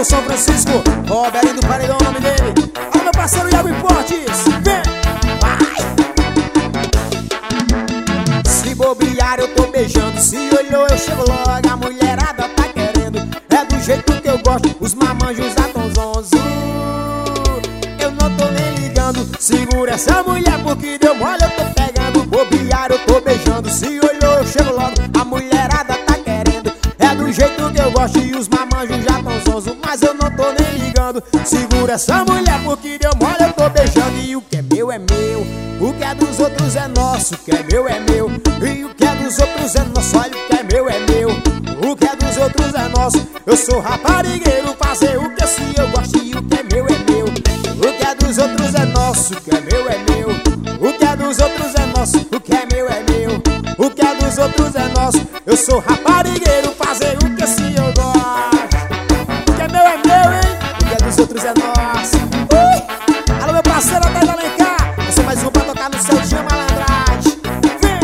Alô, São Francisco, Roberto do Paredão, o nome dele. Alô, meu parceiro Iago Importes. Vem, vai. Se bobear eu tô beijando, se olhou eu chego logo. A mulherada tá querendo, é do jeito que eu gosto. Os mamanjos já tão zonzo, eu não tô nem ligando. Segura essa mulher porque deu mole, eu tô pegando. Bobear eu tô beijando, se olhou eu chego logo. A mulherada tá querendo, é do jeito que eu gosto. E os mamanjos já tão zonzo, mas eu não tô nem ligando. Segura essa mulher porque deu mole, eu tô beijando. E o que é meu, o que é dos outros é nosso. O que é meu, e o que é dos outros é nosso. Olha, o que é meu, o que é dos outros é nosso. Eu sou raparigueiro, fazer o que se eu gosto. E o que é meu, o que é dos outros é nosso. O que é meu, o que é dos outros é nosso. O que é meu, o que é dos outros é nosso. Eu sou raparigueiro, fazer o que se eu gosto. O que é meu, hein? O que é dos outros é nosso. Alô, meu parceiro até de Alencar. Essa é mais um pra tocar no seu dia, malandragem. Vem!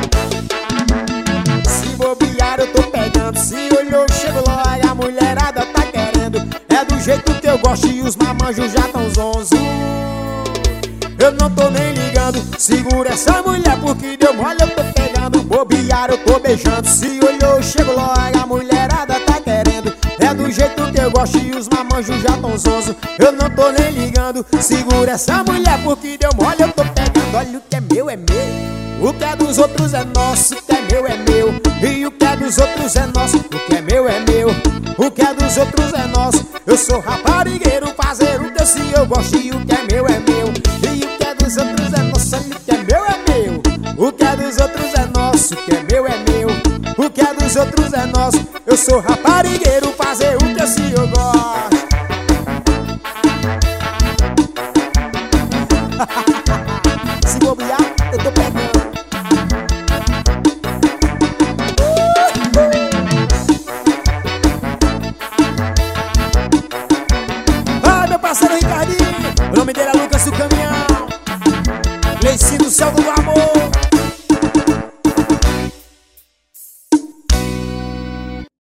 Se bobear eu tô pegando, se olhou eu chego logo. A mulherada tá querendo, é do jeito que eu gosto. E os mamanjos já tão zonzo, eu não tô nem ligando. Segura essa mulher porque deu mole, eu tô pegando. Bobear eu tô beijando, se olhou eu chego logo. A mulherada tá querendo, é do jeito que eu gosto. E os mamanjos já tão zonzo, eu não tô nem ligando. Segura essa mulher porque deu mole, eu tô pegando. Olha, o que é meu, o que é dos outros é nosso. O que é meu, e o que é dos outros é nosso. O que é meu, o que é dos outros é nosso. Eu sou raparigueiro, fazer o que se eu gosto. E o que é meu, e o que é dos outros é nosso. Olha, o que é meu, o que é dos outros é nosso. O que é meu, o que é dos outros é nosso. Eu sou raparigueiro, fazer o que se eu gosto. Se bobear, eu tô pegando. Ai, meu parceiro Ricardinho, o nome dele é Lucas do Caminhão. Leicinho do céu do ar.